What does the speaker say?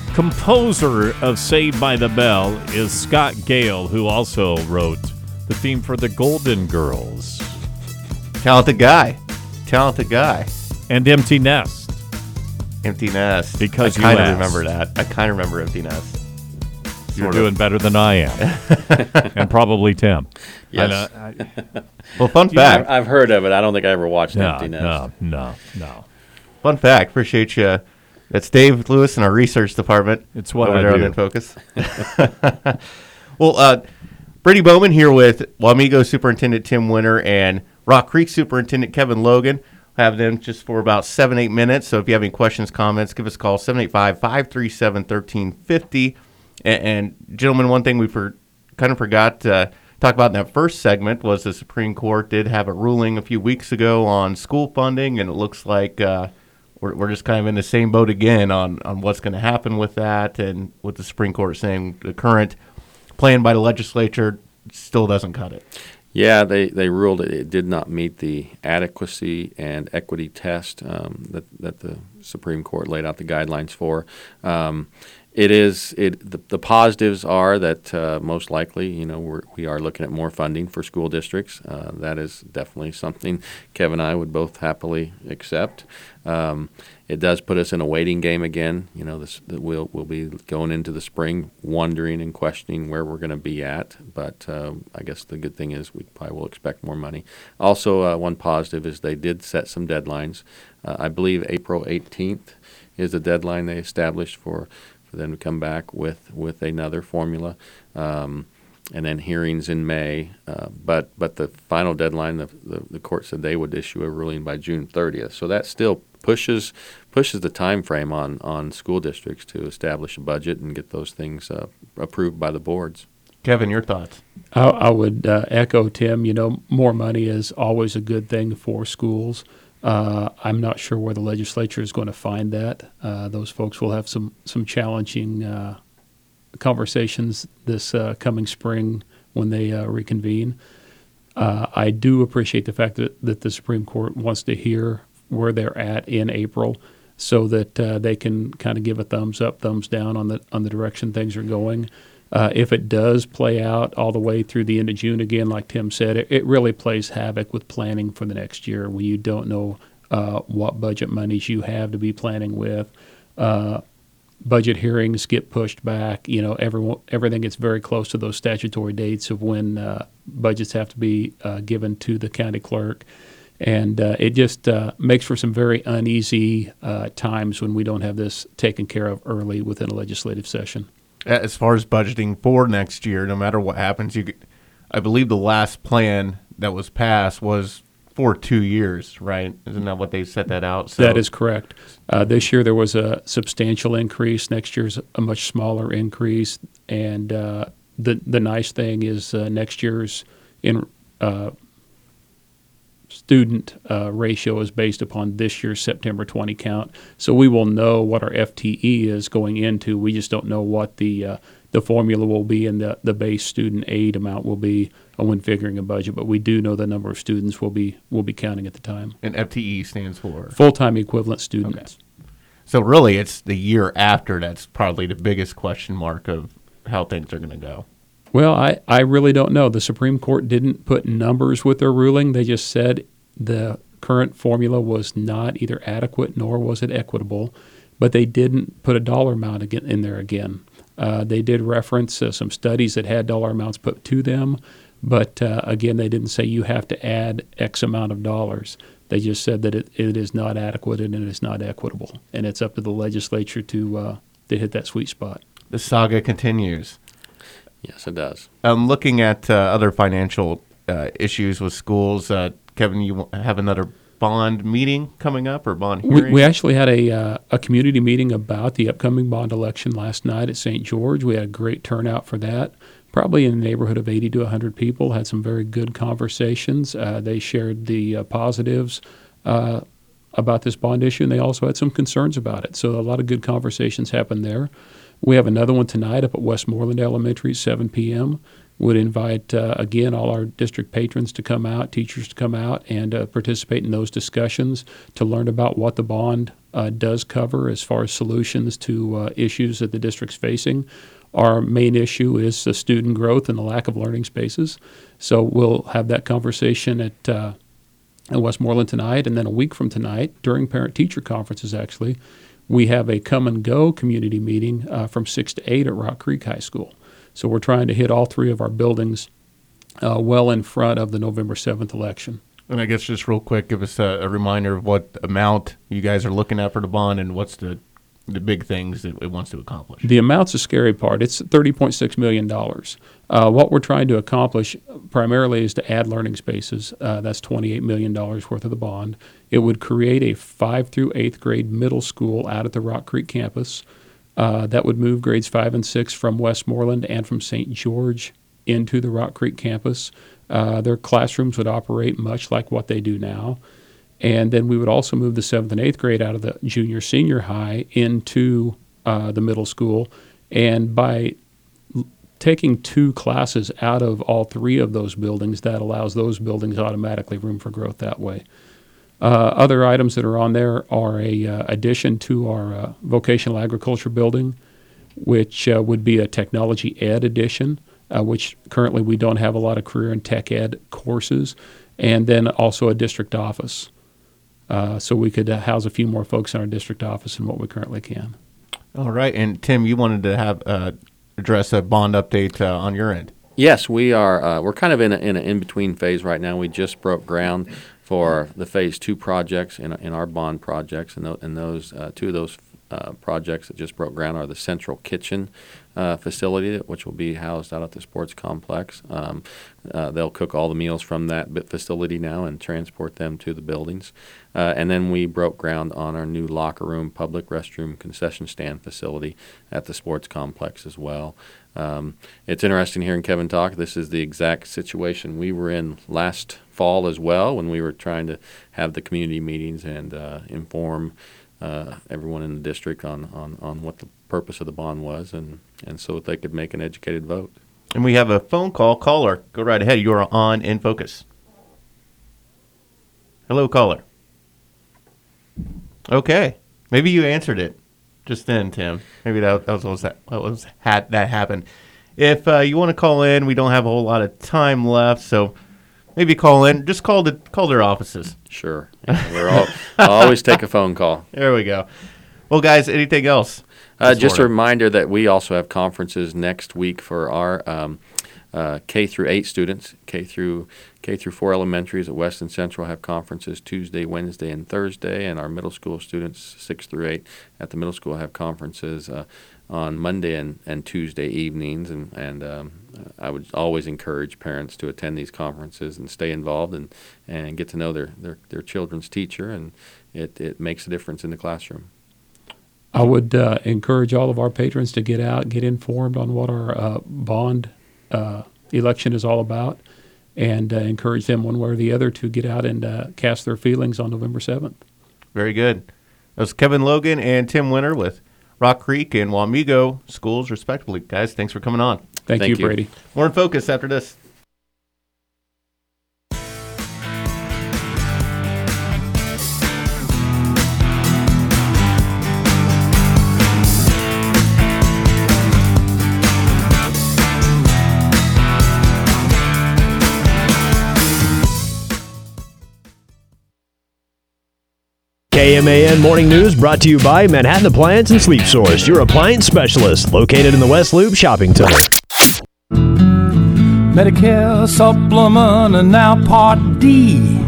composer of Saved by the Bell is Scott Gale, who also wrote the theme for the Golden Girls. Talented guy. And Empty Nest. Empty Nest. Because I kind of remember that. I kind of remember Empty Nest. You're doing better than I am. And probably Tim. Yes. Well, fun fact. I've heard of it. I don't think I ever watched Empty Nest. No. Fun fact. Appreciate you. That's Dave Lewis in our research department. It's what over I there do. on InFocus. Well, Brady Bowman here with Wamego Superintendent Tim Winter and Rock Creek Superintendent Kevin Logan. Have them just for about 7-8 minutes. So if you have any questions, comments, give us a call, 785-537-1350. And gentlemen, one thing we kind of forgot to talk about in that first segment was the Supreme Court did have a ruling a few weeks ago on school funding, and it looks like we're just kind of in the same boat again on what's going to happen with that, and with the Supreme Court saying the current plan by the legislature still doesn't cut it. Yeah, they ruled it did not meet the adequacy and equity test that the Supreme Court laid out the guidelines for. The positives are that most likely, we are looking at more funding for school districts. That is definitely something Kevin and I would both happily accept. It does put us in a waiting game again. We'll be going into the spring wondering and questioning where we're going to be at. But I guess the good thing is we probably will expect more money. Also, one positive is they did set some deadlines. I believe April 18th is the deadline they established for them to come back with another formula, and then hearings in May. But the final deadline, the court said they would issue a ruling by June 30th. So that still pushes the time frame on school districts to establish a budget and get those things approved by the boards. Kevin, your thoughts? I would echo Tim. More money is always a good thing for schools. I'm not sure where the legislature is going to find that. Those folks will have some challenging conversations this coming spring when they reconvene. I do appreciate the fact that the Supreme Court wants to hear where they're at in April, so that they can kind of give a thumbs up, thumbs down on the direction things are going. If it does play out all the way through the end of June again, like Tim said, it really plays havoc with planning for the next year when you don't know what budget monies you have to be planning with. Budget hearings get pushed back. Everything gets very close to those statutory dates of when budgets have to be given to the county clerk. And it just makes for some very uneasy times when we don't have this taken care of early within a legislative session. As far as budgeting for next year, no matter what happens, I believe the last plan that was passed was for 2 years, right? Isn't that what they set that out? So, that is correct. This year there was a substantial increase. Next year's a much smaller increase. And the nice thing is next year's student ratio is based upon this year's September 20 count. So we will know what our FTE is going into. We just don't know what the formula will be and the base student aid amount will be when figuring a budget. But we do know the number of students we'll be counting at the time. And FTE stands for? Full-time equivalent students. Okay. So really it's the year after that's probably the biggest question mark of how things are going to go. Well, I really don't know. The Supreme Court didn't put numbers with their ruling. They just said the current formula was not either adequate nor was it equitable, but they didn't put a dollar amount in there again. They did reference some studies that had dollar amounts put to them, but again, they didn't say you have to add X amount of dollars. They just said that it is not adequate and it is not equitable, and it's up to the legislature to hit that sweet spot. The saga continues. Yes, it does. Looking at other financial issues with schools, Kevin, you have another bond meeting coming up or bond hearing? We actually had a community meeting about the upcoming bond election last night at St. George. We had a great turnout for that, probably in the neighborhood of 80 to 100 people, had some very good conversations. They shared the positives about this bond issue, and they also had some concerns about it. So a lot of good conversations happened there. We have another one tonight up at Westmoreland Elementary, 7 p.m. Would invite, again, all our district patrons to come out, teachers to come out and participate in those discussions to learn about what the bond does cover as far as solutions to issues that the district's facing. Our main issue is the student growth and the lack of learning spaces. So we'll have that conversation at Westmoreland tonight, and then a week from tonight, during parent-teacher conferences actually, we have a come and go community meeting from 6 to 8 at Rock Creek High School. So we're trying to hit all three of our buildings well in front of the November 7th election. And I guess just real quick, give us a reminder of what amount you guys are looking at for the bond and what's the big things that it wants to accomplish. The amount's the scary part. It's $30.6 million. What we're trying to accomplish primarily is to add learning spaces. That's $28 million worth of the bond. It would create a 5th through 8th grade middle school out at the Rock Creek campus. That would move grades 5 and 6 from Westmoreland and from St. George into the Rock Creek campus. Their classrooms would operate much like what they do now. And then we would also move the 7th and 8th grade out of the junior, senior high into the middle school. And by taking 2 classes out of all 3 of those buildings, that allows those buildings automatically room for growth that way. Other items that are on there are a addition to our vocational agriculture building, which would be a technology ed addition, which currently we don't have a lot of career and tech ed courses, and then also a district office. So we could house a few more folks in our district office than what we currently can. All right. And Tim, you wanted to have address a bond update on your end. Yes, we are. We're kind of in an in-between phase right now. We just broke ground for the Phase 2 projects in our bond projects, and those 2 of those projects that just broke ground are the central kitchen facility, which will be housed out at the sports complex. They'll cook all the meals from that facility now and transport them to the buildings. And then we broke ground on our new locker room, public restroom, concession stand facility at the sports complex as well. It's interesting hearing Kevin talk. This is the exact situation we were in last fall as well, when we were trying to have the community meetings and inform everyone in the district on what the purpose of the bond was, and so that they could make an educated vote. And we have a phone call. Caller, go right ahead. You are on In Focus. Hello, caller. Okay. Maybe you answered it just then, Tim. Maybe that happened. If you want to call in, we don't have a whole lot of time left, so maybe call in. Just call their offices. Sure. Yeah, I'll always take a phone call. There we go. Well, guys, anything else? Just a reminder that we also have conferences next week for our K through 8 students. K through 4 elementaries at Weston Central have conferences Tuesday, Wednesday, and Thursday, and our middle school students 6 through 8 at the middle school have conferences on Monday and Tuesday evenings, and I would always encourage parents to attend these conferences and stay involved and get to know their children's teacher, and it makes a difference in the classroom. I would encourage all of our patrons to get out, get informed on what our bond election is all about, and encourage them one way or the other to get out and cast their feelings on November 7th. Very good. That was Kevin Logan and Tim Winter with Rock Creek and Wamego schools, respectively. Guys, thanks for coming on. Thank you, Brady. More In Focus after this. KMAN Morning News brought to you by Manhattan Appliance and Sleep Source, your appliance specialist, located in the West Loop Shopping Center. Medicare supplement and now Part D.